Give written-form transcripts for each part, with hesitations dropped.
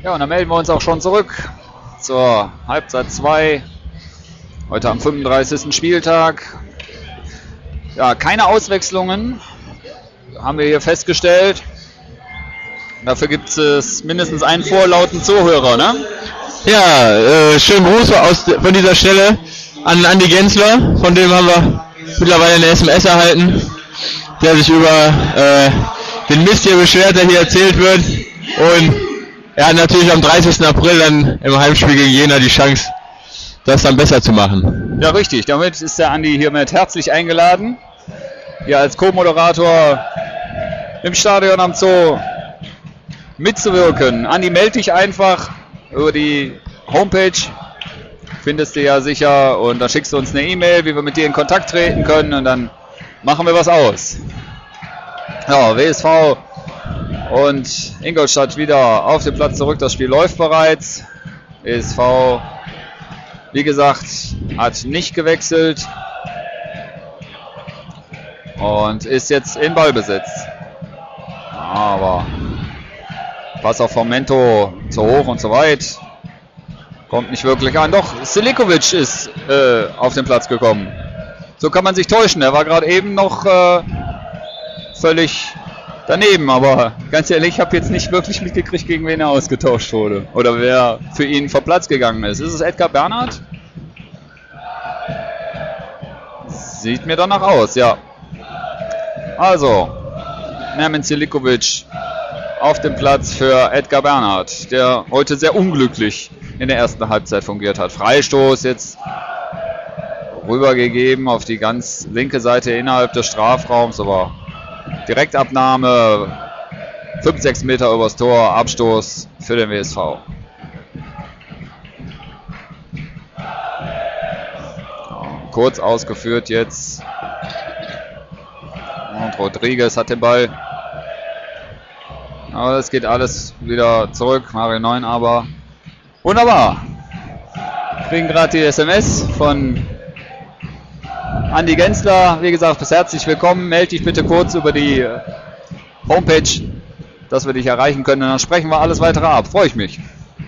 Ja, und dann melden wir uns auch schon zurück zur Halbzeit 2. Heute am 35. Spieltag. Ja, keine Auswechslungen, haben wir hier festgestellt. Dafür gibt es mindestens einen vorlauten Zuhörer, ne? Ja, schönen Gruß von dieser Stelle an Andi Gensler, von dem haben wir mittlerweile eine SMS erhalten, der sich über den Mist hier beschwert, der hier erzählt wird. Und er hat natürlich am 30. April dann im Heimspiel gegen Jena die Chance, das dann besser zu machen. Ja, richtig. Damit ist der Andi hiermit herzlich eingeladen, hier als Co-Moderator im Stadion am Zoo mitzuwirken. Andi, melde dich einfach über die Homepage, findest du ja sicher, und dann schickst du uns eine E-Mail, wie wir mit dir in Kontakt treten können, und dann machen wir was aus. Ja, WSV und Ingolstadt wieder auf den Platz zurück. Das Spiel läuft bereits. WSV, wie gesagt, hat nicht gewechselt und ist jetzt in Ballbesitz. Aber Pass auf vom Mento zu hoch und zu weit. Kommt nicht wirklich an. Doch, Selikovic ist auf den Platz gekommen. So kann man sich täuschen. Er war gerade eben noch völlig daneben. Aber ganz ehrlich, ich habe jetzt nicht wirklich mitgekriegt, gegen wen er ausgetauscht wurde. Oder wer für ihn vom Platz gegangen ist. Ist es Edgar Bernhard? Sieht mir danach aus, ja. Also, Nermin Selikovic auf dem Platz für Edgar Bernhard, der heute sehr unglücklich in der ersten Halbzeit fungiert hat. Freistoß jetzt rübergegeben auf die ganz linke Seite innerhalb des Strafraums, aber Direktabnahme 5-6 Meter übers Tor, Abstoß für den WSV. Kurz ausgeführt jetzt. Und Rodriguez hat den Ball. Aber das geht alles wieder zurück. Mario Neun aber. Wunderbar. Kriegen gerade die SMS von Andi Gensler. Wie gesagt, bis herzlich willkommen. Melde dich bitte kurz über die Homepage, dass wir dich erreichen können. Und dann sprechen wir alles weitere ab. Freue ich mich.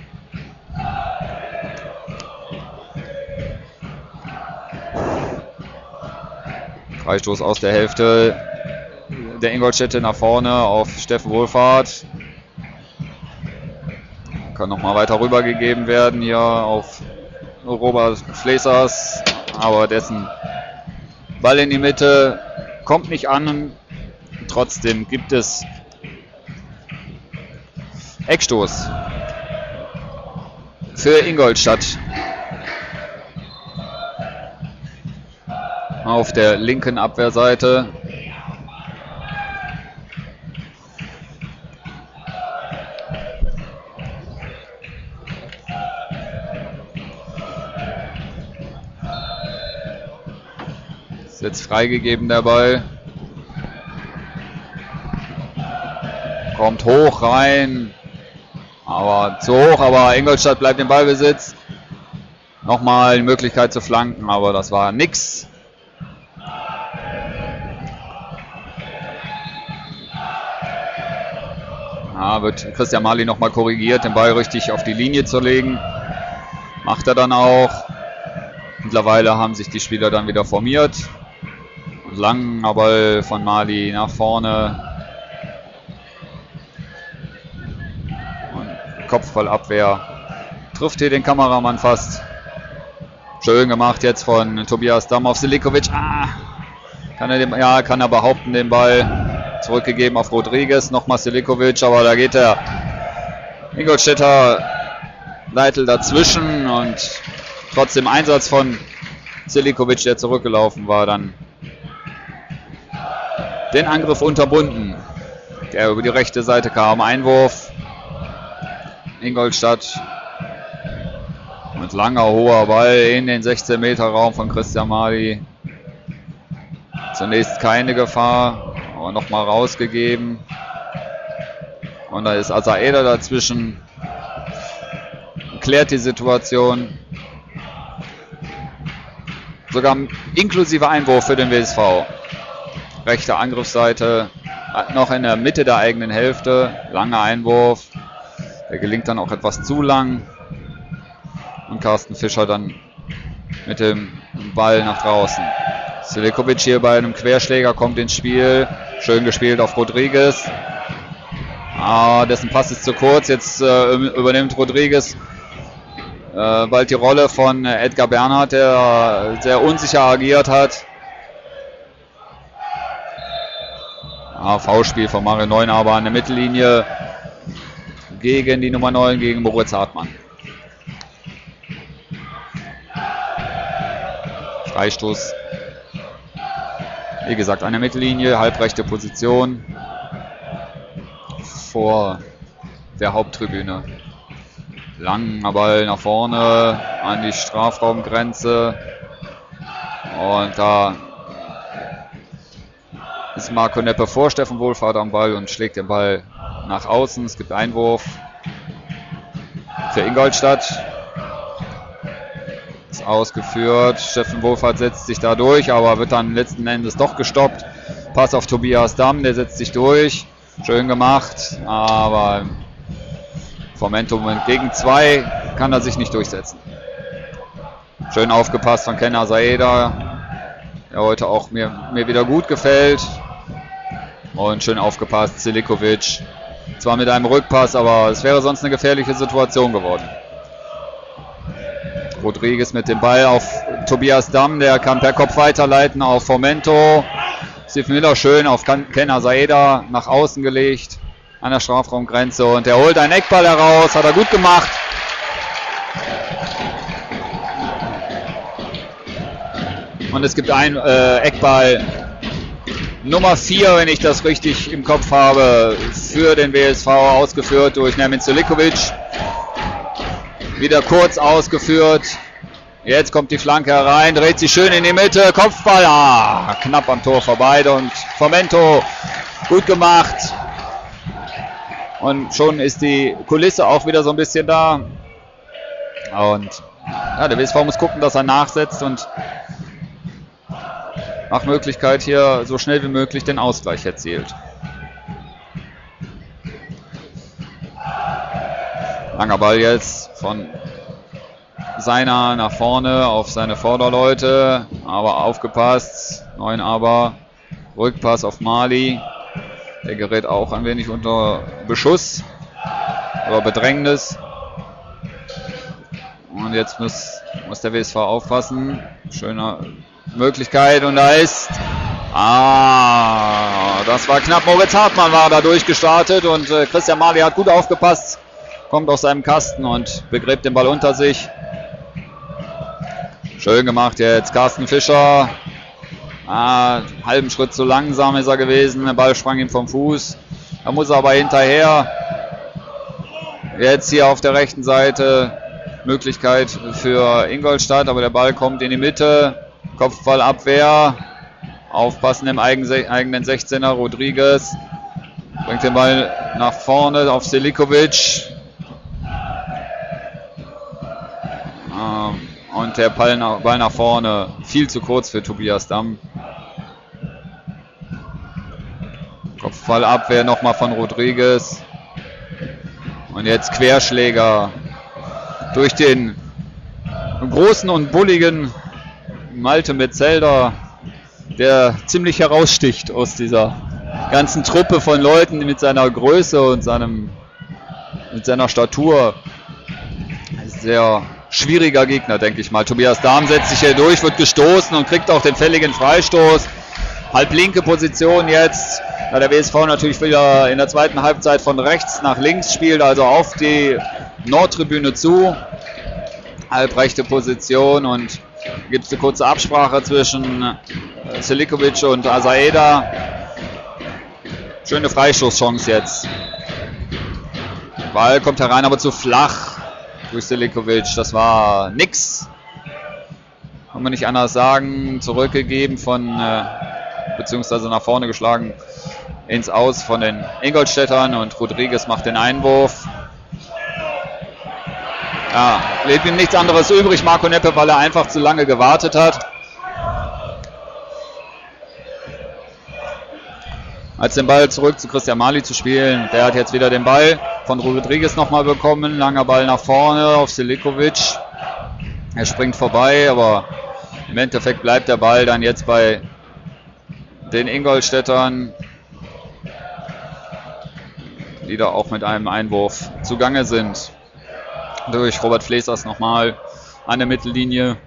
Freistoß aus der Hälfte der Ingolstädter nach vorne auf Steffen Wohlfahrt. Kann nochmal weiter rübergegeben werden hier auf Robert Flesers. Aber dessen Ball in die Mitte kommt nicht an. Trotzdem gibt es Eckstoß für Ingolstadt. Auf der linken Abwehrseite. Ist jetzt freigegeben der Ball. Kommt hoch rein. Aber zu hoch, aber Ingolstadt bleibt im Ballbesitz. Nochmal die Möglichkeit zu flanken, aber das war nix. Ja, wird Christian Marli nochmal korrigiert, den Ball richtig auf die Linie zu legen. Macht er dann auch. Mittlerweile haben sich die Spieler dann wieder formiert. Und langer Ball von Marli nach vorne. Und Kopfballabwehr. Trifft hier den Kameramann fast. Schön gemacht jetzt von Tobias Damm auf Selikovic. Kann er behaupten, den Ball. Zurückgegeben auf Rodriguez, nochmal Selikovic, aber da geht der Ingolstädter Leitl dazwischen und trotzdem Einsatz von Selikovic, der zurückgelaufen war, dann den Angriff unterbunden, der über die rechte Seite kam. Einwurf Ingolstadt mit langer, hoher Ball in den 16 Meter Raum von Christian Marli. Zunächst keine Gefahr. Aber nochmal rausgegeben. Und da ist Azaeda dazwischen. Klärt die Situation. Sogar inklusive Einwurf für den WSV. Rechte Angriffsseite. Noch in der Mitte der eigenen Hälfte. Langer Einwurf. Der gelingt dann auch etwas zu lang. Und Carsten Fischer dann mit dem Ball nach draußen. Silikovic hier bei einem Querschläger kommt ins Spiel. Schön gespielt auf Rodriguez. Dessen Pass ist zu kurz. Jetzt übernimmt Rodriguez bald die Rolle von Edgar Bernhard, der sehr unsicher agiert hat. Foulspiel von Mario Neunaber an der Mittellinie gegen die Nummer 9, gegen Moritz Hartmann. Freistoß. Wie gesagt, an der Mittellinie, halbrechte Position vor der Haupttribüne. Langer Ball nach vorne an die Strafraumgrenze. Und da ist Marco Neppe vor Steffen Wohlfahrt am Ball und schlägt den Ball nach außen. Es gibt Einwurf für Ingolstadt. Ist ausgeführt. Steffen Wohlfahrt setzt sich da durch, aber wird dann letzten Endes doch gestoppt. Pass auf Tobias Damm, der setzt sich durch. Schön gemacht, aber Momentum gegen 2 kann er sich nicht durchsetzen. Schön aufgepasst von Kenner Saeda, der heute auch mir wieder gut gefällt. Und schön aufgepasst, Silikovic. Zwar mit einem Rückpass, aber es wäre sonst eine gefährliche Situation geworden. Rodriguez mit dem Ball auf Tobias Damm, der kann per Kopf weiterleiten auf Fomento. Steve Miller schön auf Kenner Saeda nach außen gelegt an der Strafraumgrenze und er holt einen Eckball heraus, hat er gut gemacht. Und es gibt einen Eckball Nummer 4, wenn ich das richtig im Kopf habe, für den WSV, ausgeführt durch Nermin Silikovic. Wieder kurz ausgeführt. Jetzt kommt die Flanke herein, dreht sich schön in die Mitte, Kopfball, knapp am Tor vorbei und Fomento gut gemacht. Und schon ist die Kulisse auch wieder so ein bisschen da. Und ja, der WSV muss gucken, dass er nachsetzt und nach Möglichkeit hier so schnell wie möglich den Ausgleich erzielt. Langer Ball jetzt von Seiner nach vorne auf seine Vorderleute, aber aufgepasst. Neunaber, Rückpass auf Mali. Der gerät auch ein wenig unter Beschuss oder Bedrängnis. Und jetzt muss der WSV aufpassen. Schöne Möglichkeit und da ist... das war knapp. Moritz Hartmann war da durchgestartet und Christian Mali hat gut aufgepasst. Kommt aus seinem Kasten und begräbt den Ball unter sich. Schön gemacht jetzt Carsten Fischer. Halben Schritt zu langsam ist er gewesen. Der Ball sprang ihm vom Fuß. Da muss er aber hinterher. Jetzt hier auf der rechten Seite Möglichkeit für Ingolstadt, aber der Ball kommt in die Mitte. Kopfballabwehr. Aufpassen im eigenen 16er. Rodriguez bringt den Ball nach vorne auf Silikovic. Und der Ball nach vorne viel zu kurz für Tobias Damm. Kopfballabwehr nochmal von Rodriguez. Und jetzt Querschläger durch den großen und bulligen Malte Metzelder, der ziemlich heraussticht aus dieser ganzen Truppe von Leuten mit seiner Größe und mit seiner Statur. Sehr schwieriger Gegner, denke ich mal. Tobias Dahm setzt sich hier durch, wird gestoßen und kriegt auch den fälligen Freistoß. Halblinke Position jetzt, da der WSV natürlich wieder in der zweiten Halbzeit von rechts nach links spielt, also auf die Nordtribüne zu. Halbrechte Position und gibt es eine kurze Absprache zwischen Silikovic und Asaeda. Schöne Freistoßchance jetzt. Ball kommt herein, aber zu flach durch Silikovic. Das war nix. Kann man nicht anders sagen. Zurückgegeben beziehungsweise nach vorne geschlagen ins Aus von den Ingolstädtern und Rodriguez macht den Einwurf. Ja, bleibt ihm nichts anderes übrig, Marco Neppe, weil er einfach zu lange gewartet hat. als den Ball zurück zu Christian Mali zu spielen. Der hat jetzt wieder den Ball von Rodriguez nochmal bekommen. Langer Ball nach vorne auf Selikovic. Er springt vorbei, aber im Endeffekt bleibt der Ball dann jetzt bei den Ingolstädtern, die da auch mit einem Einwurf zugange sind. Durch Robert Flesers nochmal an der Mittellinie.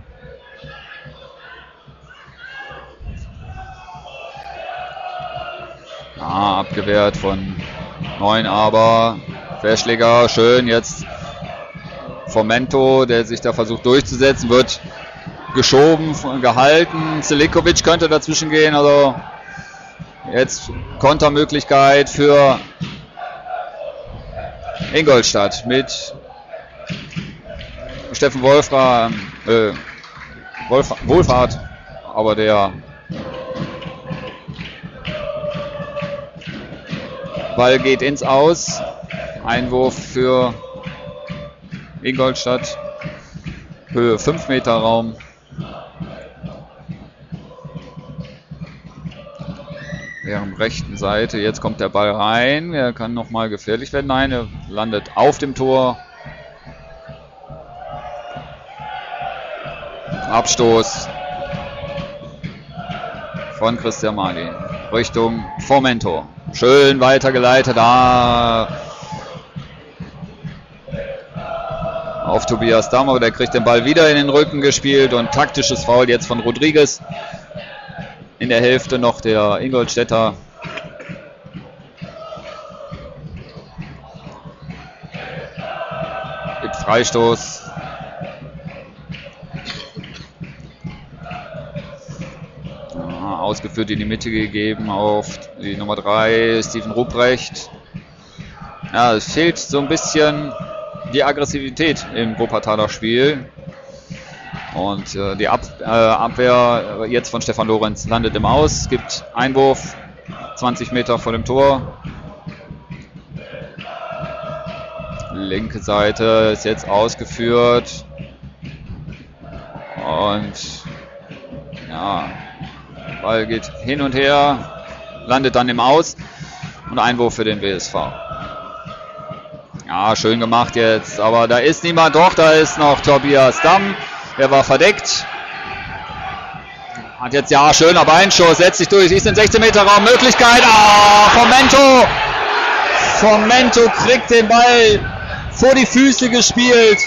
Abgewehrt von Neun, aber Querschläger, schön jetzt Fomento, der sich da versucht durchzusetzen, wird geschoben, gehalten. Selikovic könnte dazwischen gehen, also jetzt Kontermöglichkeit für Ingolstadt mit Steffen Wohlfahrt, aber der Ball geht ins Aus. Einwurf für Ingolstadt. Höhe 5 Meter Raum. Deren rechten Seite. Jetzt kommt der Ball rein. Er kann nochmal gefährlich werden. Nein, er landet auf dem Tor. Abstoß von Christian Mali Richtung Fomento. Schön weitergeleitet auf Tobias Dammer. Der kriegt den Ball wieder in den Rücken gespielt und taktisches Foul jetzt von Rodriguez. In der Hälfte noch der Ingolstädter. Gibt Freistoß. Ausgeführt in die Mitte gegeben auf die Nummer 3, Steven Ruprecht. Ja, es fehlt so ein bisschen die Aggressivität im Wuppertaler Spiel. Und die Abwehr jetzt von Stefan Lorenz landet im Aus. Es gibt Einwurf 20 Meter vor dem Tor. Linke Seite ist jetzt ausgeführt. Und ja, Ball geht hin und her, landet dann im Aus und Einwurf für den WSV. Ja, schön gemacht jetzt, aber da ist niemand. Doch, da ist noch Tobias Damm, der war verdeckt. Hat jetzt, ja, schöner Beinschuss, setzt sich durch, ist in 16 Meter Raum, Möglichkeit, Fomento kriegt den Ball vor die Füße gespielt.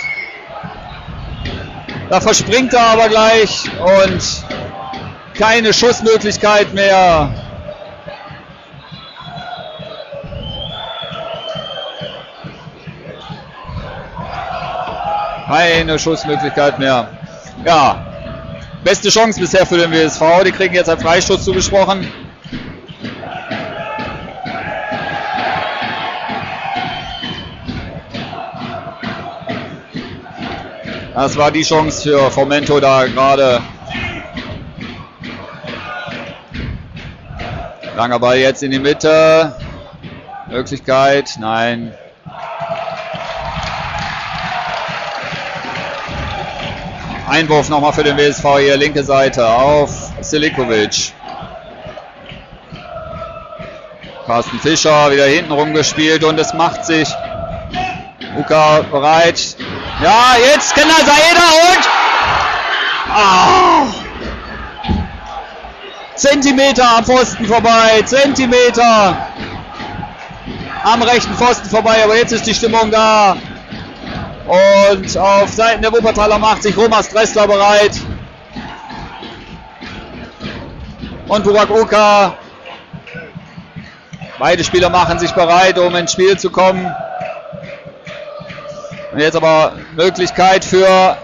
Da verspringt er aber gleich und keine Schussmöglichkeit mehr. Keine Schussmöglichkeit mehr. Ja, beste Chance bisher für den WSV. Die kriegen jetzt einen Freistoß zugesprochen. Das war die Chance für Fomento da gerade. Langer Ball jetzt in die Mitte. Möglichkeit, nein. Einwurf nochmal für den WSV hier, linke Seite auf Selikovic. Carsten Fischer wieder hinten rumgespielt und es macht sich Uka bereit. Ja, jetzt Kenner Saeda und Zentimeter am Pfosten vorbei, Zentimeter am rechten Pfosten vorbei, aber jetzt ist die Stimmung da. Und auf Seiten der Wuppertaler macht sich Romas Dressler bereit. Und Burak Oka. Beide Spieler machen sich bereit, um ins Spiel zu kommen. Und jetzt aber Möglichkeit für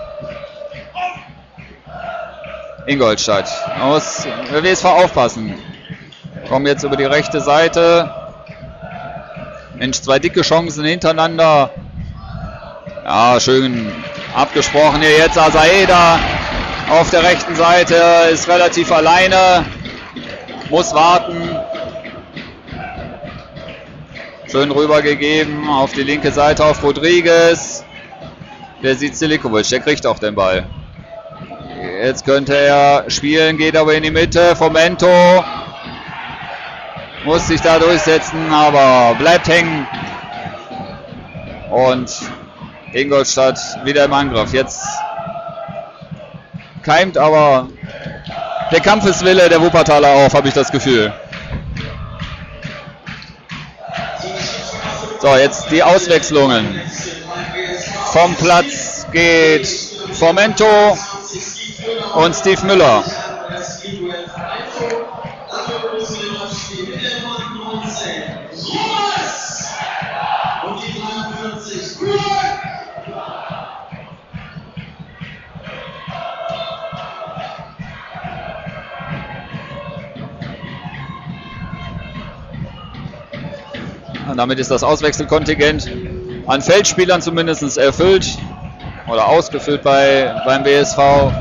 Ingolstadt. Muss der WSV aufpassen. Kommen jetzt über die rechte Seite. Mensch, zwei dicke Chancen hintereinander. Ja, schön abgesprochen hier jetzt. Asaeda auf der rechten Seite ist relativ alleine. Muss warten. Schön rübergegeben auf die linke Seite auf Rodriguez. Der sieht Selikovic, der kriegt auch den Ball. Jetzt könnte er spielen, geht aber in die Mitte. Fomento muss sich da durchsetzen, aber bleibt hängen. Und Ingolstadt wieder im Angriff. Jetzt keimt aber der Kampfeswille der Wuppertaler auf, habe ich das Gefühl. So, jetzt die Auswechslungen. Vom Platz geht Formento und Steve Müller. Und damit ist das Auswechselkontingent an Feldspielern zumindest erfüllt oder ausgefüllt beim BSV.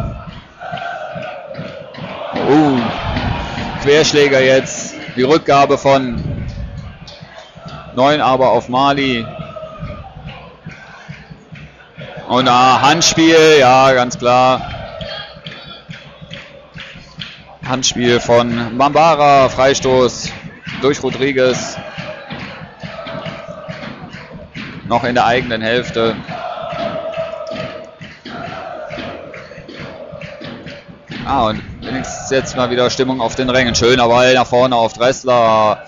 Querschläger jetzt, die Rückgabe von Neunaber auf Mali. Und Handspiel, ja, ganz klar. Handspiel von Bambara, Freistoß durch Rodriguez. Noch in der eigenen Hälfte. Und wenigstens jetzt mal wieder Stimmung auf den Rängen. Schöner Ball nach vorne auf Dressler.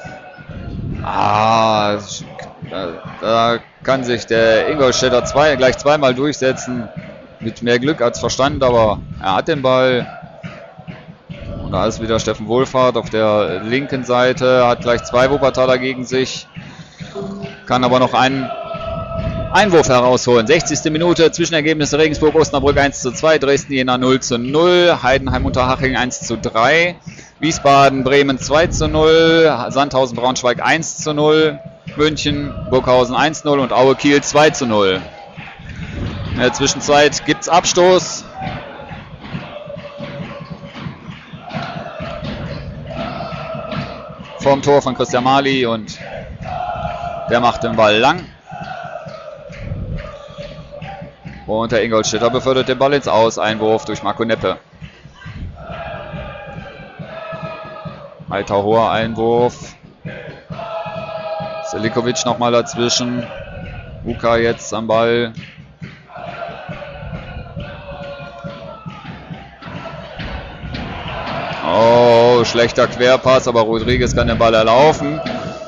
Da kann sich der Ingolstädter gleich zweimal durchsetzen. Mit mehr Glück als Verstand, aber er hat den Ball. Und da ist wieder Steffen Wohlfahrt auf der linken Seite. Hat gleich zwei Wuppertaler gegen sich. Kann aber noch einen Einwurf herausholen. 60. Minute, Zwischenergebnisse Regensburg-Osnabrück 1:2, Dresden-Jena 0:0, Heidenheim-Unterhaching 1:3, Wiesbaden-Bremen 2:0, Sandhausen-Braunschweig 1:0, München-Burghausen 1:0 und Aue-Kiel 2:0. In der Zwischenzeit gibt es Abstoß. Vorm Tor von Christian Mali und der macht den Ball lang. Und der Ingolstädter befördert den Ball ins Aus. Einwurf durch Marco Neppe. Alter hoher Einwurf. Selikovic nochmal dazwischen. Uka jetzt am Ball. Oh, schlechter Querpass, aber Rodriguez kann den Ball erlaufen.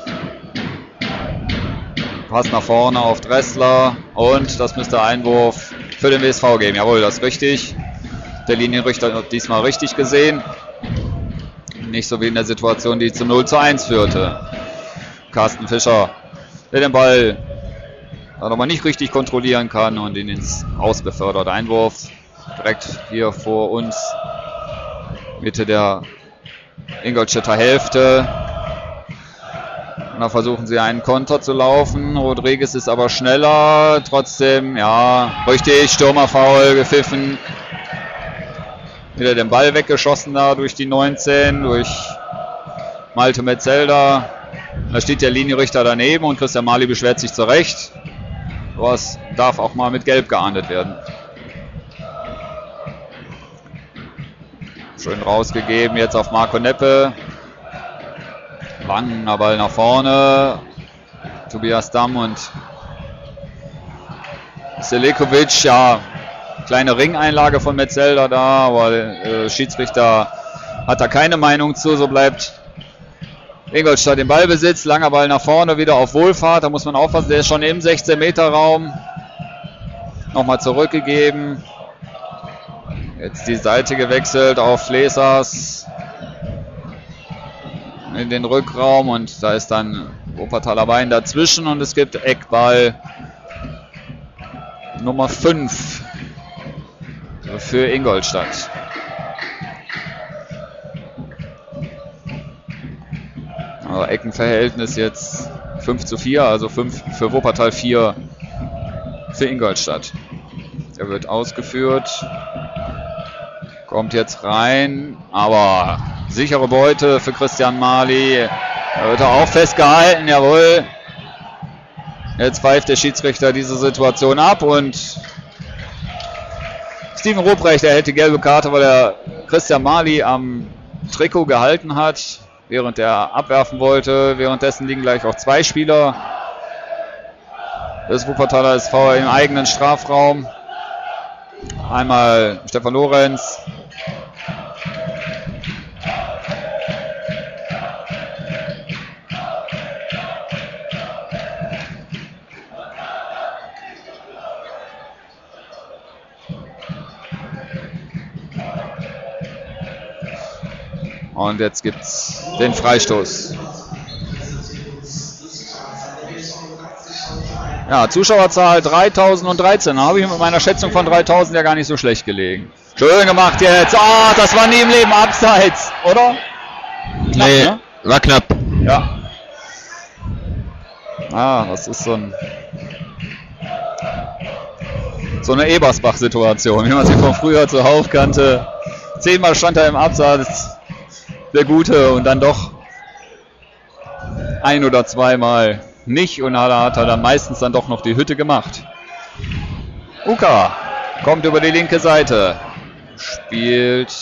Pass nach vorne auf Dressler und das müsste Einwurf für den WSV geben. Jawohl, das ist richtig. Der Linienrichter hat diesmal richtig gesehen. Nicht so wie in der Situation, die zum 0:1 führte. Carsten Fischer, der den Ball aber nicht richtig kontrollieren kann und ihn ins Aus befördert. Einwurf direkt hier vor uns. Mitte der Ingolstädter Hälfte. Und da versuchen sie einen Konter zu laufen. Rodriguez ist aber schneller. Trotzdem, ja, richtig, Stürmerfoul gepfiffen. Wieder den Ball weggeschossen da durch die 19, durch Malte Metzelder. Da steht der Linienrichter daneben und Christian Mali beschwert sich zurecht. Was darf auch mal mit Gelb geahndet werden. Schön rausgegeben, jetzt auf Marco Neppe. Langer Ball nach vorne. Tobias Damm und Selikovic, ja, kleine Ringeinlage von Metzelder da, aber Schiedsrichter hat da keine Meinung zu, so bleibt Ingolstadt im Ballbesitz. Langer Ball nach vorne, wieder auf Wohlfahrt, da muss man aufpassen, der ist schon im 16-Meter-Raum. Nochmal zurückgegeben. Jetzt die Seite gewechselt auf Flesas in den Rückraum und da ist dann Wuppertaler Bein dazwischen und es gibt Eckball Nummer 5 für Ingolstadt. Aber Eckenverhältnis jetzt 5:4, also 5 für Wuppertal, 4 für Ingolstadt. Er wird ausgeführt. Kommt jetzt rein, aber sichere Beute für Christian Mali. Da wird er auch festgehalten, jawohl. Jetzt pfeift der Schiedsrichter diese Situation ab und Steven Ruprecht erhält die gelbe Karte, weil er Christian Mali am Trikot gehalten hat. während er abwerfen wollte. Währenddessen liegen gleich auch 2 Spieler des Wuppertaler SV im eigenen Strafraum. Einmal Stefan Lorenz. Und jetzt gibt's den Freistoß. Ja, Zuschauerzahl 3013. Da habe ich mit meiner Schätzung von 3000 ja gar nicht so schlecht gelegen. Schön gemacht jetzt. Ah, das war nie im Leben abseits, oder? Knapp, nee, ne? War knapp. Ja. Ah, das ist so eine Ebersbach-Situation, wie man sie von früher zuhauf kannte. 10-mal stand er im Abseits, der Gute, und dann doch 1 oder 2-mal nicht, und da hat er dann meistens dann doch noch die Hütte gemacht. Uka kommt über die linke Seite, spielt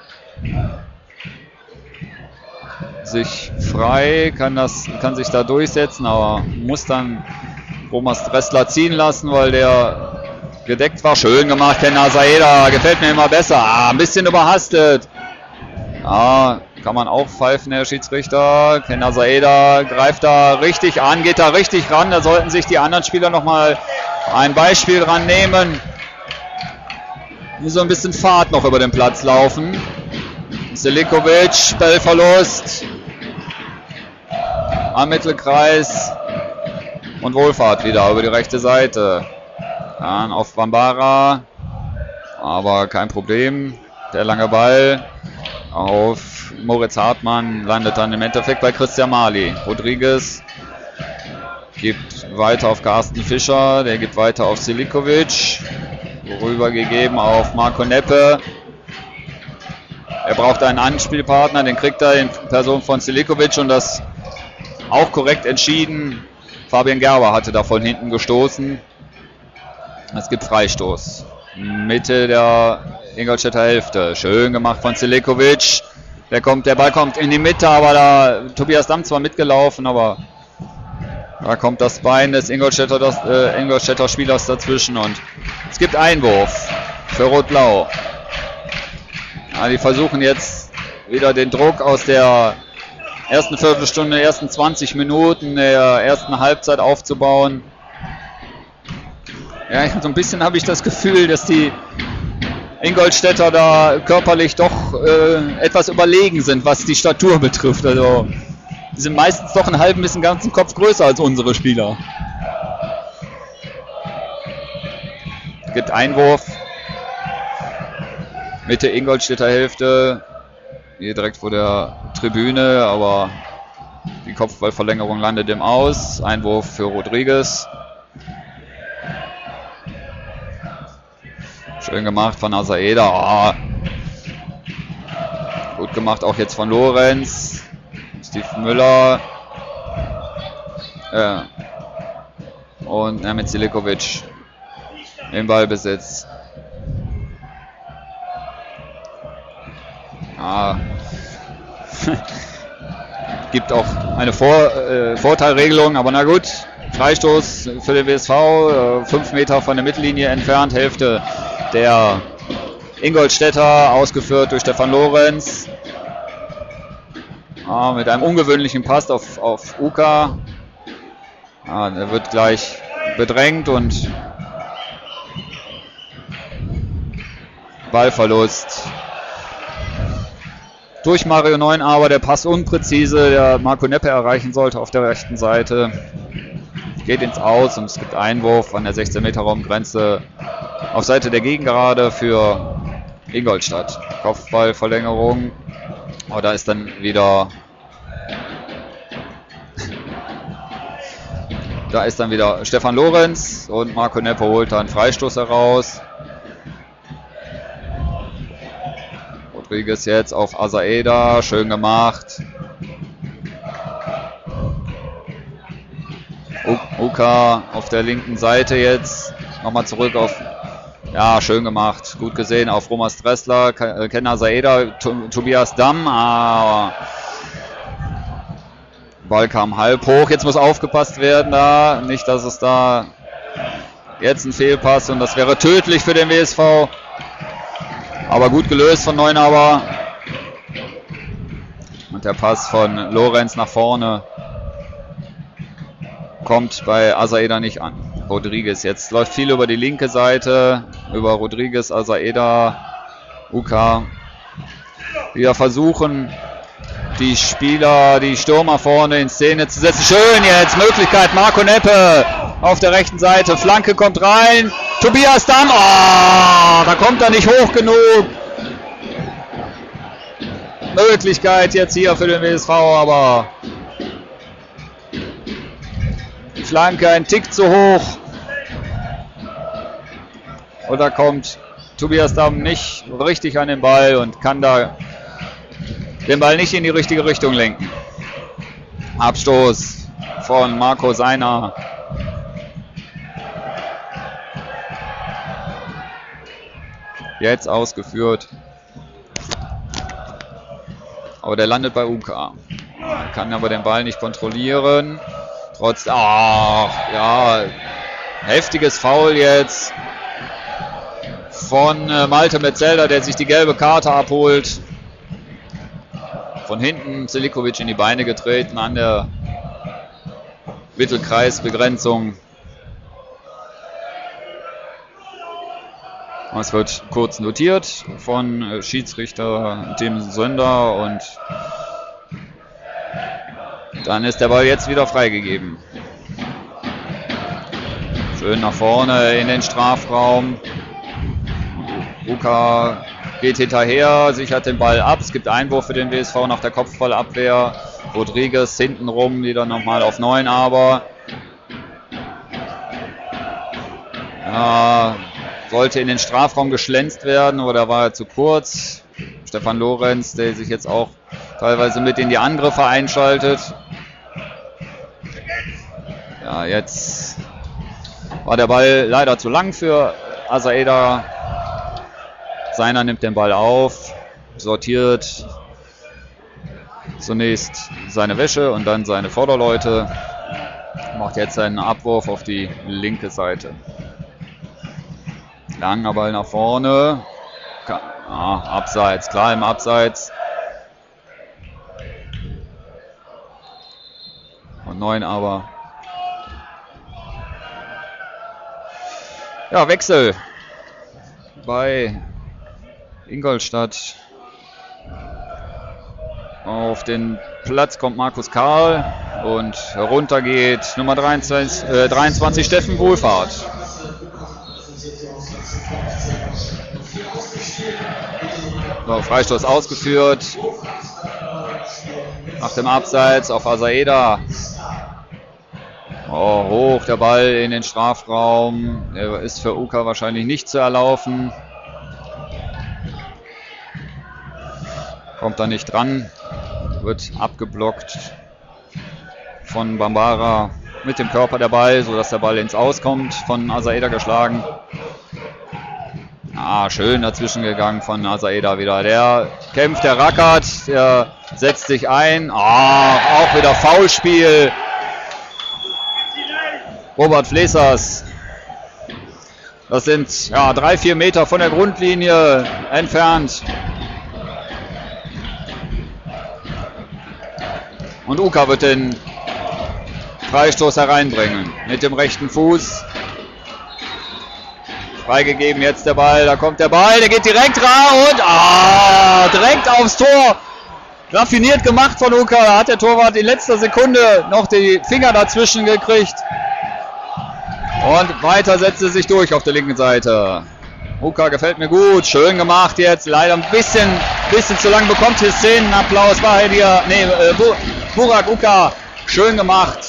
sich frei, kann sich da durchsetzen, aber muss dann Romas Dressler ziehen lassen, weil der gedeckt war. Schön gemacht, Kenna Saeda, gefällt mir immer besser. Ein bisschen überhastet. Kann man auch pfeifen, Herr Schiedsrichter. Kenna Saeda greift da richtig an, geht da richtig ran. Da sollten sich die anderen Spieler nochmal ein Beispiel dran nehmen. So ein bisschen Fahrt noch über den Platz laufen. Selikovic, Ballverlust am Mittelkreis und Wohlfahrt wieder über die rechte Seite. Dann auf Bambara, aber kein Problem. Der lange Ball auf Moritz Hartmann landet dann im Endeffekt bei Christian Mali. Rodriguez gibt weiter auf Carsten Fischer, der gibt weiter auf Selikovic, rübergegeben auf Marco Neppe. Er braucht einen Anspielpartner, den kriegt er in Person von Selikovic, und das auch korrekt entschieden. Fabian Gerber hatte da von hinten gestoßen. Es gibt Freistoß. Mitte der Ingolstädter Hälfte. Schön gemacht von Selikovic. Der Ball kommt in die Mitte, aber da Tobias Damm zwar mitgelaufen, aber da kommt das Bein des Ingolstädter Spielers dazwischen, und es gibt Einwurf für Rot-Blau. Ja, die versuchen jetzt wieder den Druck aus der ersten Viertelstunde, ersten 20 Minuten der ersten Halbzeit aufzubauen. Ja, so ein bisschen habe ich das Gefühl, dass die Ingolstädter da körperlich doch etwas überlegen sind, was die Statur betrifft. Also die sind meistens doch einen halben bis einen ganzen Kopf größer als unsere Spieler. Es gibt Einwurf. Mitte Ingolstädter Hälfte. Hier direkt vor der Tribüne, aber die Kopfballverlängerung landet im Aus. Einwurf für Rodriguez. Schön gemacht von Asaeda. Gut gemacht auch jetzt von Lorenz. Steve Müller. Und mit Selikovic im Ballbesitz. Gibt auch eine Vorteilregelung, aber na gut. Freistoß für den WSV, 5 Meter von der Mittellinie entfernt, Hälfte der Ingolstädter, ausgeführt durch Stefan Lorenz. Mit einem ungewöhnlichen Pass auf Uka. Der wird gleich bedrängt und Ballverlust durch Mario Neunaber, der Pass unpräzise, der Marco Neppe erreichen sollte auf der rechten Seite. Geht ins Aus, und es gibt Einwurf an der 16-Meter-Raumgrenze auf Seite der Gegengerade für Ingolstadt. Kopfballverlängerung. Da ist dann wieder Stefan Lorenz, und Marco Neppe holt da einen Freistoß heraus. Rodriguez jetzt auf Asaeda, schön gemacht. Uka auf der linken Seite jetzt, nochmal zurück auf, schön gemacht, gut gesehen, auf Romas Dressler, Kenna Saeda, Tobias Damm, Ball kam halb hoch, jetzt muss aufgepasst werden da, nicht, dass es da jetzt ein Fehlpass und das wäre tödlich für den WSV. Aber gut gelöst von Neunaber. Und der Pass von Lorenz nach vorne kommt bei Asaeda nicht an. Rodriguez, jetzt läuft viel über die linke Seite, über Rodriguez, Asaeda, Uka. Wieder versuchen, die Spieler, die Stürmer vorne in Szene zu setzen. Schön jetzt, Möglichkeit, Marco Neppe auf der rechten Seite. Flanke kommt rein. Tobias Damm, da kommt er nicht hoch genug. Möglichkeit jetzt hier für den WSV, aber die Flanke ein Tick zu hoch. Und da kommt Tobias Damm nicht richtig an den Ball und kann da den Ball nicht in die richtige Richtung lenken. Abstoß von Marco Seiner. Jetzt ausgeführt. Aber der landet bei Uka. Kann aber den Ball nicht kontrollieren. Trotz, ja, heftiges Foul jetzt von Malte Metzelder, der sich die gelbe Karte abholt. Von hinten Selikovic in die Beine getreten an der Mittelkreisbegrenzung. Es wird kurz notiert von Schiedsrichter Tim Sönder und dann ist der Ball jetzt wieder freigegeben. Schön nach vorne in den Strafraum. Uka geht hinterher, sichert den Ball ab. Es gibt Einwurf für den WSV nach der Kopfballabwehr. Rodriguez hintenrum, wieder nochmal auf Neunaber. Ja, sollte in den Strafraum geschlänzt werden, aber da war er zu kurz. Stefan Lorenz, der sich jetzt auch teilweise mit in die Angriffe einschaltet. Ja, jetzt war der Ball leider zu lang für Asaeda. Seiner nimmt den Ball auf, sortiert zunächst seine Wäsche und dann seine Vorderleute. Macht jetzt einen Abwurf auf die linke Seite. Langer Ball nach vorne. Abseits, klar im Abseits. Und 9 aber. Ja, Wechsel bei Ingolstadt. Auf den Platz kommt Markus Karl und runter geht Nummer 23 Steffen Wohlfahrt. So, Freistoß ausgeführt. Nach dem Abseits auf Asaeda. Hoch der Ball in den Strafraum. Der ist für Uka wahrscheinlich nicht zu erlaufen. Kommt da nicht dran. Wird abgeblockt von Bambara mit dem Körper der Ball, sodass der Ball ins Aus kommt. Von Asaeda geschlagen. Schön dazwischen gegangen von Asaeda wieder. Der kämpft, der rackert, der setzt sich ein. Auch wieder Foulspiel. Robert Flesers. Das sind 3-4 Meter von der Grundlinie entfernt. Und Uka wird den Freistoß hereinbringen mit dem rechten Fuß. Freigegeben jetzt der Ball, da kommt der Ball, der geht direkt raus und direkt aufs Tor. Raffiniert gemacht von Uka, da hat der Torwart in letzter Sekunde noch die Finger dazwischen gekriegt. Und weiter setzt er sich durch auf der linken Seite. Uka gefällt mir gut, schön gemacht jetzt, leider ein bisschen zu lang, bekommt hier Szenenapplaus, war hier, Burak Uka, schön gemacht.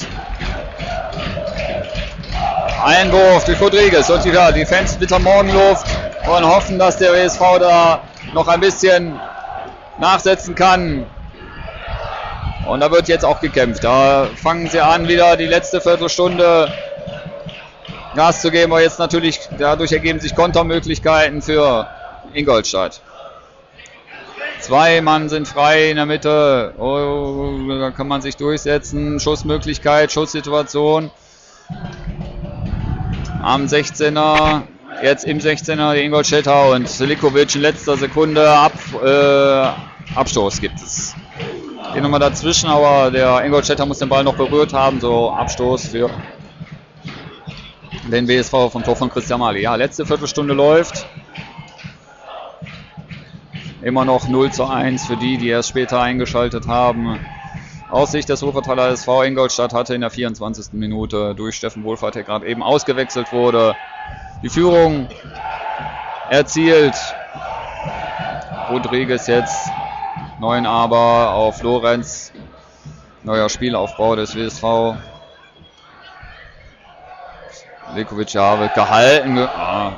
Einwurf durch Rodriguez und die Fans bitter Morgenluft und hoffen, dass der WSV da noch ein bisschen nachsetzen kann. Und da wird jetzt auch gekämpft. Da fangen sie an, wieder die letzte Viertelstunde Gas zu geben, aber jetzt natürlich dadurch ergeben sich Kontermöglichkeiten für Ingolstadt. 2 Mann sind frei in der Mitte. Oh, da kann man sich durchsetzen. Schussmöglichkeit, Schusssituation. Am 16er. Jetzt im 16er die Ingolstädter und Selikovic in letzter Sekunde Abstoß gibt es. Geht nochmal dazwischen, aber der Ingolstädter muss den Ball noch berührt haben. So Abstoß für den WSV vom Tor von Christian Mali. Ja, letzte Viertelstunde läuft. Immer noch 0:1 für die erst später eingeschaltet haben. Aus Sicht des Wuppertaler SV Ingolstadt hatte in der 24. Minute durch Steffen Wohlfahrt, der gerade eben ausgewechselt wurde, die Führung erzielt. Rodriguez jetzt, Neunaber auf Lorenz. Neuer Spielaufbau des WSV. Likovic, ja, wird gehalten.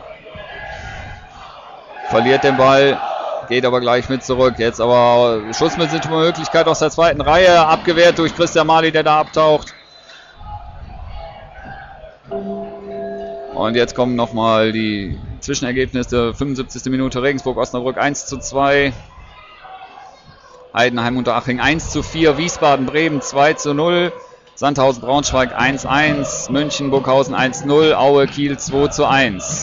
Verliert den Ball, geht aber gleich mit zurück. Jetzt aber Schussmöglichkeit aus der zweiten Reihe, abgewehrt durch Christian Mali, der da abtaucht. Und jetzt kommen nochmal die Zwischenergebnisse. 75. Minute Regensburg-Osnabrück 1:2. Heidenheim Unterhaching 1:4. Wiesbaden-Bremen 2:0. Sandhausen-Braunschweig 1:1. München-Burghausen 1:0. Aue-Kiel 2:1.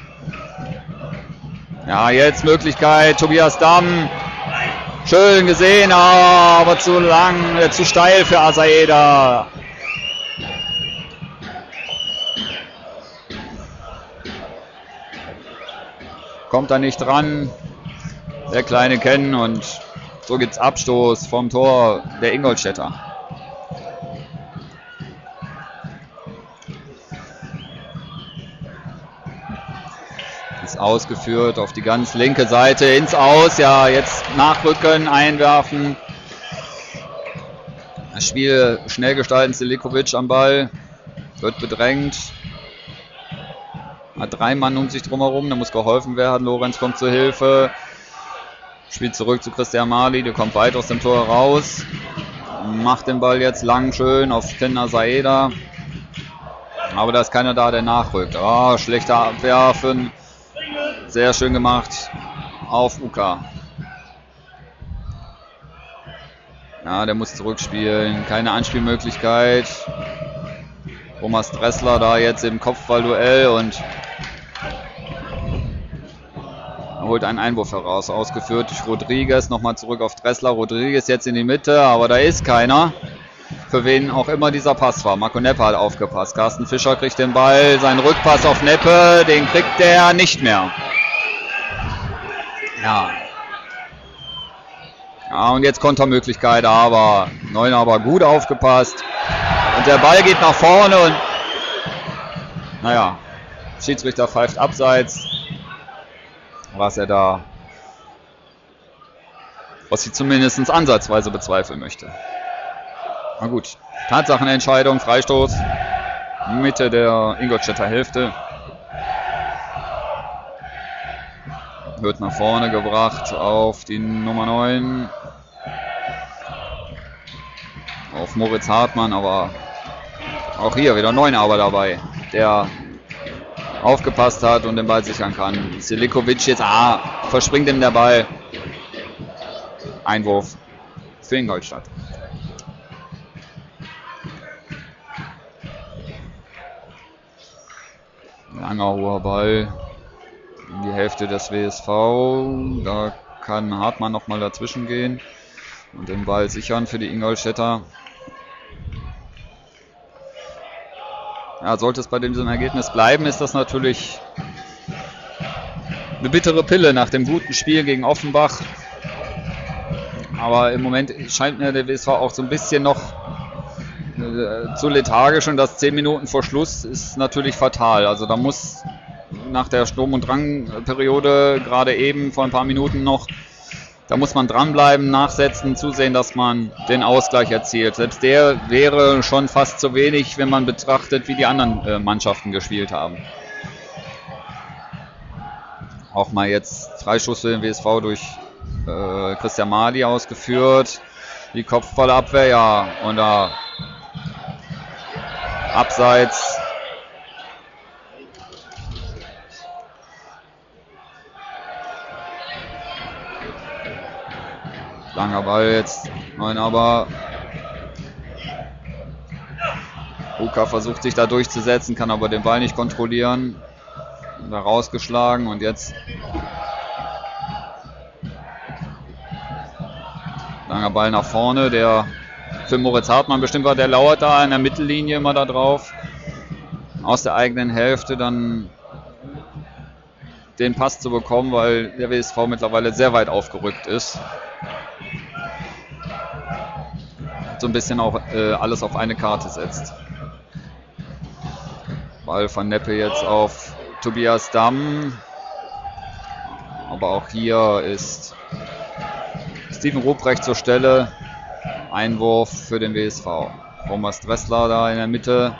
Ja, jetzt Möglichkeit. Tobias Damm. Schön gesehen, aber zu lang, zu steil für Asaeda. Kommt da nicht dran. Der kleine Ken und so gibt's Abstoß vom Tor der Ingolstädter. Ist ausgeführt auf die ganz linke Seite ins Aus. Ja, jetzt nachrücken, einwerfen. Das Spiel schnell gestalten. Selikovic am Ball. Wird bedrängt. Hat 3 Mann um sich drumherum. Da muss geholfen werden. Lorenz kommt zur Hilfe. Spielt zurück zu Christian Mali. Der kommt weit aus dem Tor raus. Macht den Ball jetzt lang schön auf Ken Asaeda. Aber da ist keiner da, der nachrückt. Schlechter Abwerfen. Sehr schön gemacht auf Uka. Ja, der muss zurückspielen. Keine Anspielmöglichkeit. Thomas Dressler da jetzt im Kopfballduell und holt einen Einwurf heraus. Ausgeführt durch Rodriguez. Nochmal zurück auf Dressler. Rodriguez jetzt in die Mitte, aber da ist keiner. Für wen auch immer dieser Pass war. Marco Neppe hat aufgepasst. Carsten Fischer kriegt den Ball. Sein Rückpass auf Neppe, den kriegt er nicht mehr. Ja, und jetzt Kontermöglichkeit, aber Neunaber gut aufgepasst. Und der Ball geht nach vorne und naja, Schiedsrichter pfeift abseits. Was ich zumindest ansatzweise bezweifeln möchte. Na gut, Tatsachenentscheidung, Freistoß, Mitte der Ingolstädter Hälfte. Wird nach vorne gebracht auf die Nummer 9. Auf Moritz Hartmann, aber auch hier wieder Neunaber dabei, der aufgepasst hat und den Ball sichern kann. Selikovic jetzt, verspringt ihm der Ball. Einwurf für Ingolstadt. Langer hoher Ball in die Hälfte des WSV. Da kann Hartmann nochmal dazwischen gehen und den Ball sichern für die Ingolstädter. Ja, sollte es bei diesem Ergebnis bleiben, ist das natürlich eine bittere Pille nach dem guten Spiel gegen Offenbach. Aber im Moment scheint mir der WSV auch so ein bisschen noch zu lethargisch und das 10 Minuten vor Schluss ist natürlich fatal. Also da muss nach der Sturm- und Drang-Periode gerade eben vor ein paar Minuten noch, da muss man dranbleiben, nachsetzen, zusehen, dass man den Ausgleich erzielt. Selbst der wäre schon fast zu wenig, wenn man betrachtet, wie die anderen Mannschaften gespielt haben. Auch mal jetzt Freistoß für den WSV durch Christian Mali ausgeführt. Die Kopfballabwehr, ja, und da abseits. Langer Ball jetzt. Nein, aber Uka versucht sich da durchzusetzen, kann aber den Ball nicht kontrollieren. Da rausgeschlagen und jetzt langer Ball nach vorne, der für Moritz Hartmann bestimmt war, der lauert da in der Mittellinie immer da drauf. Aus der eigenen Hälfte dann den Pass zu bekommen, weil der WSV mittlerweile sehr weit aufgerückt ist. So ein bisschen auch alles auf eine Karte setzt. Ball von Neppe jetzt auf Tobias Damm. Aber auch hier ist Steven Ruprecht zur Stelle. Einwurf für den WSV. Thomas Dressler da in der Mitte.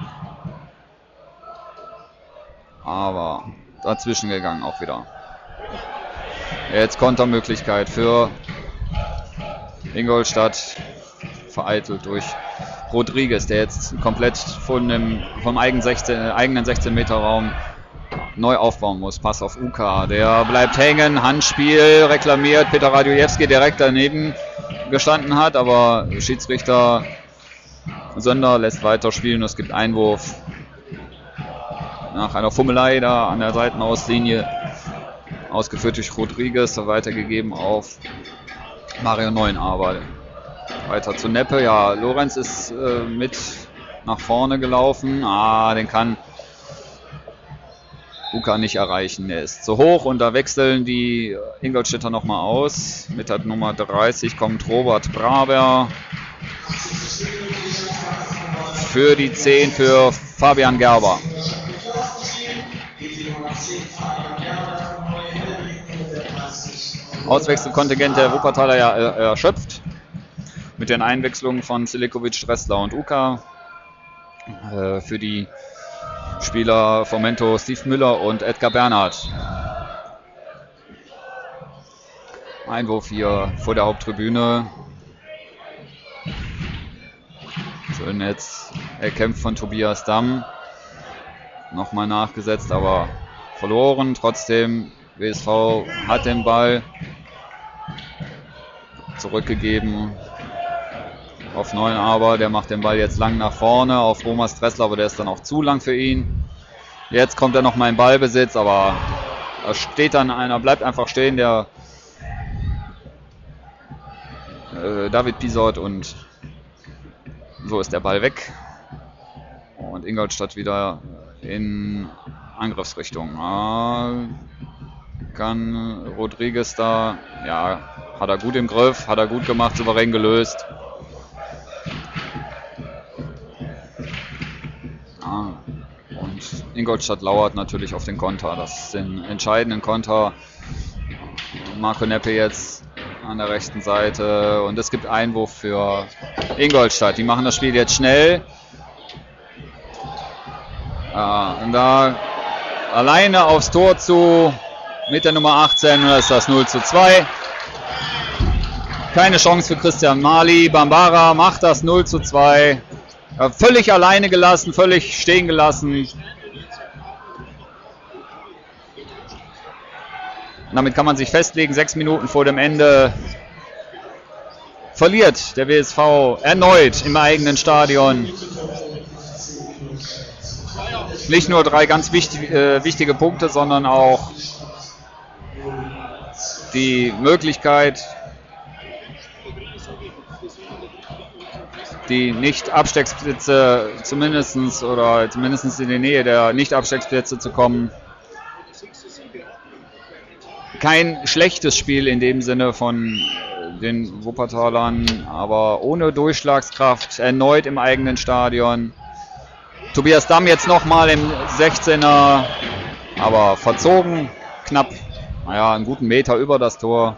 Aber dazwischen gegangen auch wieder. Jetzt Kontermöglichkeit für Ingolstadt. Vereitelt durch Rodriguez, der jetzt komplett vom eigenen 16-Meter-Raum neu aufbauen muss. Pass auf Uka, der bleibt hängen, Handspiel reklamiert, Peter Radujewski direkt daneben gestanden hat, aber Schiedsrichter Sönder lässt weiterspielen. Es gibt Einwurf nach einer Fummelei da an der Seitenauslinie, ausgeführt durch Rodriguez, weitergegeben auf Mario Neunaber. Weiter zu Neppe, ja, Lorenz ist mit nach vorne gelaufen, den kann Uka nicht erreichen, er ist zu hoch und da wechseln die Ingolstädter nochmal aus. Mit der Nummer 30 kommt Robert Braber für die 10 für Fabian Gerber. Auswechselkontingent der Wuppertaler ja erschöpft. Mit den Einwechslungen von Silikovic, Dressler und Uka. Für die Spieler Fomento, Steve Müller und Edgar Bernhard. Einwurf hier vor der Haupttribüne. Schön jetzt erkämpft von Tobias Damm. Nochmal nachgesetzt, aber verloren. Trotzdem, WSV hat den Ball zurückgegeben auf Neunaber. Der macht den Ball jetzt lang nach vorne auf Thomas Dressler, aber der ist dann auch zu lang für ihn. Jetzt kommt er nochmal in Ballbesitz, aber da steht dann einer, bleibt einfach stehen, der David Pisort, und so ist der Ball weg. Und Ingolstadt wieder in Angriffsrichtung. Kann Rodriguez da, ja, hat er gut im Griff, hat er gut gemacht, souverän gelöst. Und Ingolstadt lauert natürlich auf den Konter, den entscheidenden Konter. Marco Neppe jetzt an der rechten Seite und es gibt Einwurf für Ingolstadt. Die machen das Spiel jetzt schnell. Und da alleine aufs Tor zu mit der Nummer 18, da ist das 0:2. Keine Chance für Christian Mali. Bambara macht das 0:2. Völlig alleine gelassen, völlig stehen gelassen. Und damit kann man sich festlegen, 6 Minuten vor dem Ende verliert der WSV erneut im eigenen Stadion. Nicht nur 3 ganz wichtige Punkte, sondern auch die Möglichkeit, die Nicht-Abstiegsplätze zumindest in die Nähe der Nicht-Abstiegsplätze zu kommen. Kein schlechtes Spiel in dem Sinne von den Wuppertalern, aber ohne Durchschlagskraft, erneut im eigenen Stadion. Tobias Damm jetzt nochmal im 16er, aber verzogen, knapp, einen guten Meter über das Tor.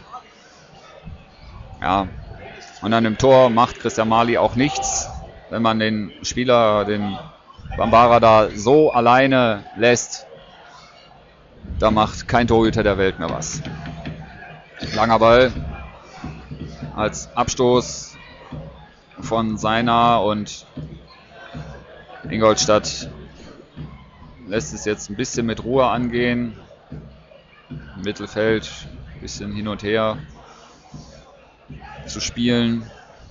Ja, und an dem Tor macht Christian Mali auch nichts, wenn man den Spieler, den Bambara da so alleine lässt. Da macht kein Torhüter der Welt mehr was. Langer Ball als Abstoß von Seiner und Ingolstadt lässt es jetzt ein bisschen mit Ruhe angehen. Im Mittelfeld ein bisschen hin und her. zu spielen.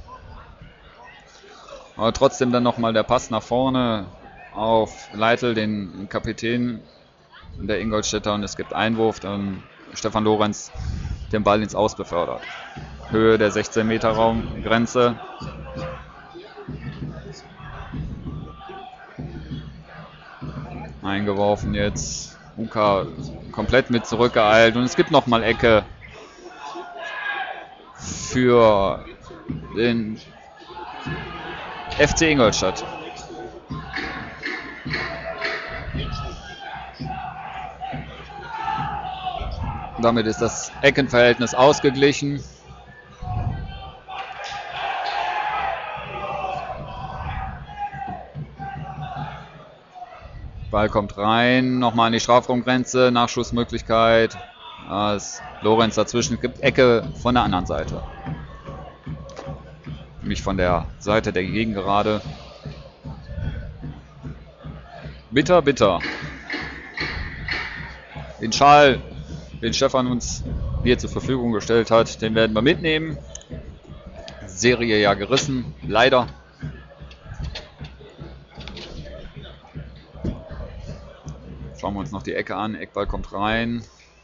Aber trotzdem dann nochmal der Pass nach vorne auf Leitl, den Kapitän der Ingolstädter, und es gibt Einwurf, dann Stefan Lorenz den Ball ins Aus befördert. Höhe der 16-Meter-Raumgrenze. Eingeworfen jetzt. Uka komplett mit zurückgeeilt und es gibt nochmal Ecke für den FC Ingolstadt. Damit ist das Eckenverhältnis ausgeglichen. Ball kommt rein, nochmal an die Strafraumgrenze, Nachschussmöglichkeit. Da ist Lorenz dazwischen, es gibt Ecke von der anderen Seite. Nicht von der Seite der Gegengerade. Bitter, bitter. Den Schal, den Stefan uns hier zur Verfügung gestellt hat, den werden wir mitnehmen. Serie ja gerissen, leider. Schauen wir uns noch die Ecke an. Eckball kommt rein.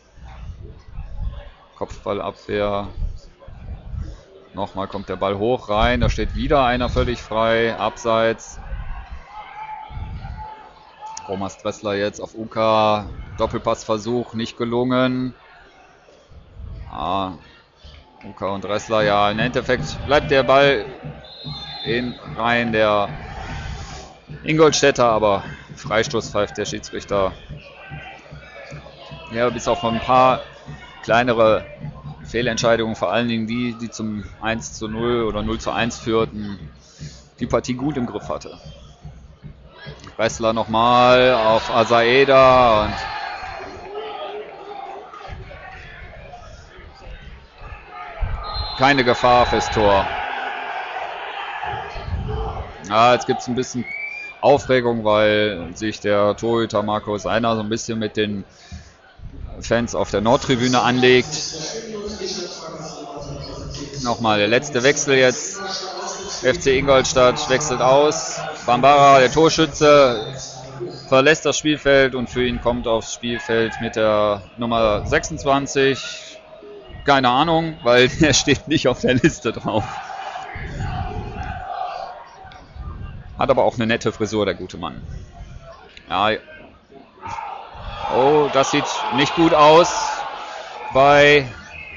Kopfballabwehr. Nochmal kommt der Ball hoch rein. Da steht wieder einer völlig frei. Abseits. Romas Dressler jetzt auf Uka. Doppelpassversuch nicht gelungen. Uka und Dressler. Ja, im Endeffekt bleibt der Ball in Reihen der Ingolstädter, aber Freistoß pfeift der Schiedsrichter. Ja, bis auf ein paar kleinere Fehlentscheidungen, vor allen Dingen die zum 1:0 oder 0:1 führten, die Partie gut im Griff hatte. Dressler nochmal auf Asaeda und keine Gefahr fürs Tor. Ja, jetzt gibt es ein bisschen Aufregung, weil sich der Torhüter Markus Einer so ein bisschen mit den Fans auf der Nordtribüne anlegt. Nochmal der letzte Wechsel jetzt. FC Ingolstadt wechselt aus. Bambara, der Torschütze, verlässt das Spielfeld und für ihn kommt aufs Spielfeld mit der Nummer 26. Keine Ahnung, weil er steht nicht auf der Liste drauf. Hat aber auch eine nette Frisur, der gute Mann. Ja. Oh, das sieht nicht gut aus bei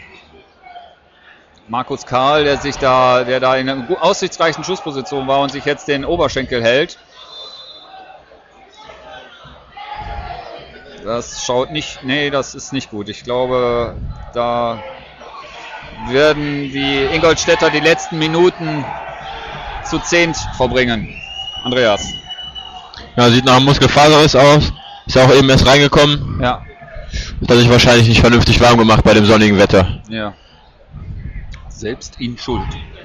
Markus Karl, der da in einer aussichtsreichen Schussposition war und sich jetzt den Oberschenkel hält. Das schaut nicht, nee, das ist nicht gut. Ich glaube, da werden die Ingolstädter die letzten Minuten zu 10 verbringen. Andreas. Ja, sieht nach einem Muskelfaserriss aus. Ist ja auch eben erst reingekommen. Ja. Hat er sich wahrscheinlich nicht vernünftig warm gemacht bei dem sonnigen Wetter. Ja. Selbst in Schuld.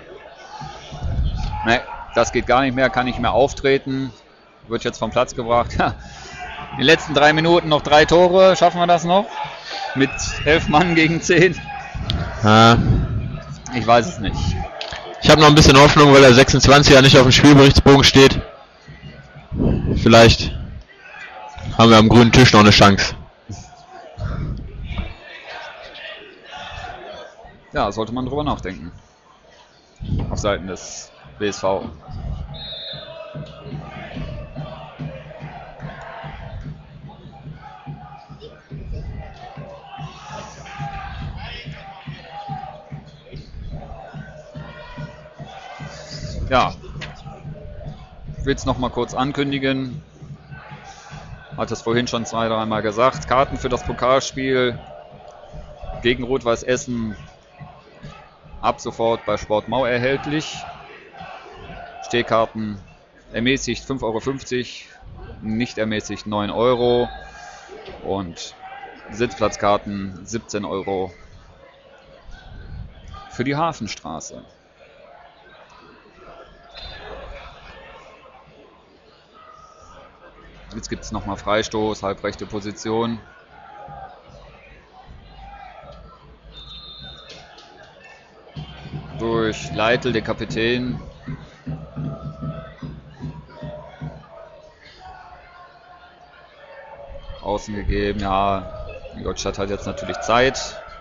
Ne, das geht gar nicht mehr, kann nicht mehr auftreten. Wird jetzt vom Platz gebracht. Die letzten 3 Minuten noch 3 Tore. Schaffen wir das noch? Mit 11 Mann gegen 10? Ja. Ich weiß es nicht. Ich habe noch ein bisschen Hoffnung, weil der 26er nicht auf dem Spielberichtsbogen steht. Vielleicht haben wir am grünen Tisch noch eine Chance. Ja, sollte man drüber nachdenken. Auf Seiten des BSV. Ja, ich will es noch mal kurz ankündigen. Hat es vorhin schon 2-3 Mal gesagt. Karten für das Pokalspiel gegen Rot-Weiß Essen ab sofort bei Sportmau erhältlich. Stehkarten ermäßigt 5,50 €, nicht ermäßigt 9 € und Sitzplatzkarten 17 € für die Hafenstraße. Jetzt gibt es nochmal Freistoß, halbrechte Position. durch Leitl, den Kapitän. Außen gegeben, ja. Ingolstadt hat jetzt natürlich Zeit.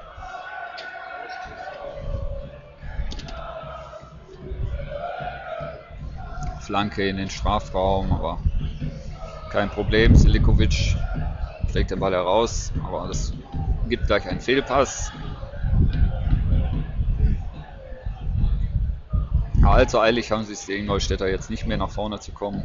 Flanke in den Strafraum, aber kein Problem. Silikovic schlägt den Ball heraus, aber das gibt gleich einen Fehlpass. Allzu eilig haben sie es, die Ingolstädter, jetzt nicht mehr nach vorne zu kommen.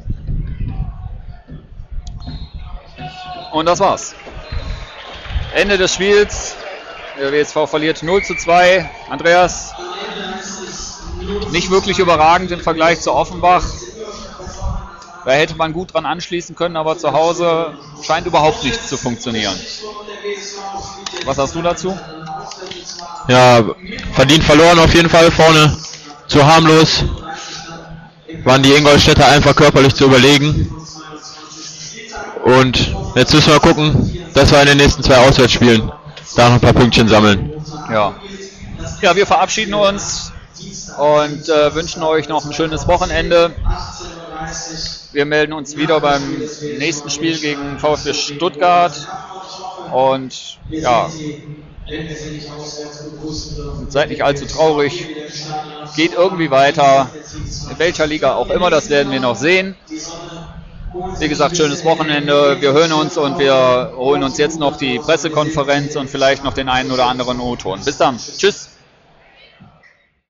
Und das war's. Ende des Spiels. Der WSV verliert 0:2. Andreas, nicht wirklich überragend im Vergleich zu Offenbach. Da hätte man gut dran anschließen können, aber zu Hause scheint überhaupt nichts zu funktionieren. Was hast du dazu? Ja, verdient verloren auf jeden Fall vorne. Zu harmlos. Waren die Ingolstädter einfach körperlich zu überlegen. Und jetzt müssen wir gucken, dass wir in den nächsten 2 Auswärtsspielen da noch ein paar Pünktchen sammeln. Ja, wir verabschieden uns und wünschen euch noch ein schönes Wochenende. Wir melden uns wieder beim nächsten Spiel gegen VfB Stuttgart. Und ja, seid nicht allzu traurig. Geht irgendwie weiter. In welcher Liga auch immer, das werden wir noch sehen. Wie gesagt, schönes Wochenende. Wir hören uns und wir holen uns jetzt noch die Pressekonferenz und vielleicht noch den einen oder anderen O-Ton. Bis dann. Tschüss.